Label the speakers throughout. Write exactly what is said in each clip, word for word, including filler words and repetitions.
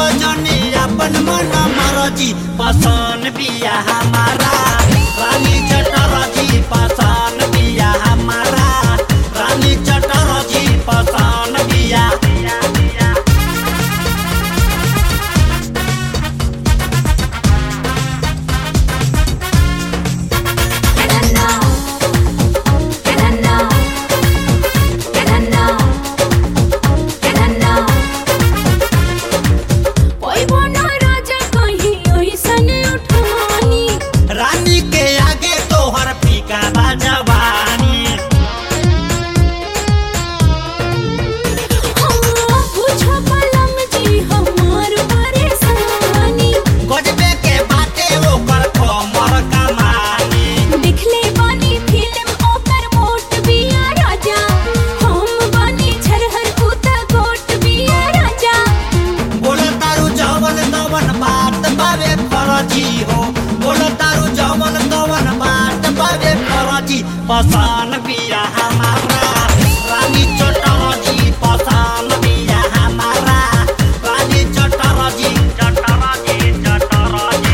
Speaker 1: जनी अपन मन मरजी पसंद बिया हमारा रानी चटरजी पसंद बिया हमारा रानी चटरजी पसंद बिया। रानी के आगे तोहर फीका बा जवानी गजबे के बाटे ओकर कमर कमानी
Speaker 2: दिखले बानी फिल्म ओकर मोट बिया राजा हम बानी छरहर कुत गोट बिया राजा।
Speaker 1: बोलो तारू जवन तवन बात बावे फरजी हो बोलो तारू जवन तवन बात बावे फरजी पसंद बिया हमारा रानी चटरजी पसंद बिया हमारा रानी चटरजी चटरजी चटरजी।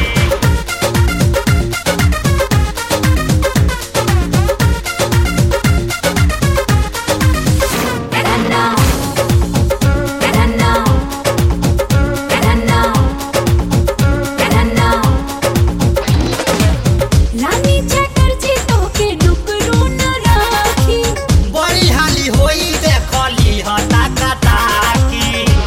Speaker 2: रानी चटर्जी तोके डुकरू न राखी
Speaker 1: बड़ी हाली होई देखली हता कताकी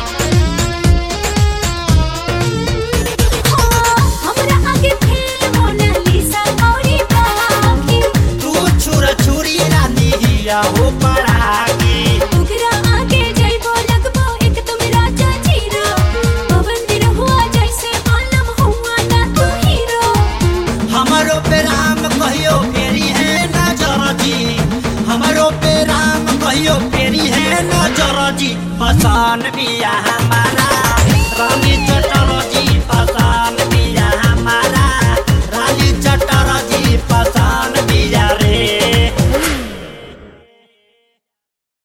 Speaker 2: हमरा आगे फेल मोनालिसा औरी बाकी
Speaker 1: तू छुर छुरी रानी हिया हो पड़ाकी
Speaker 2: उगरा आगे जइबो लगबो एकदम राजा जीरो पवन दिन हुआ जैसे आलम हुआ ना तू हीरो।
Speaker 1: हमारो पे राम कहियो फेरी है नजर जी हमारो पे राम कहियो फेरी है नजर जी पसंद बिया हमारा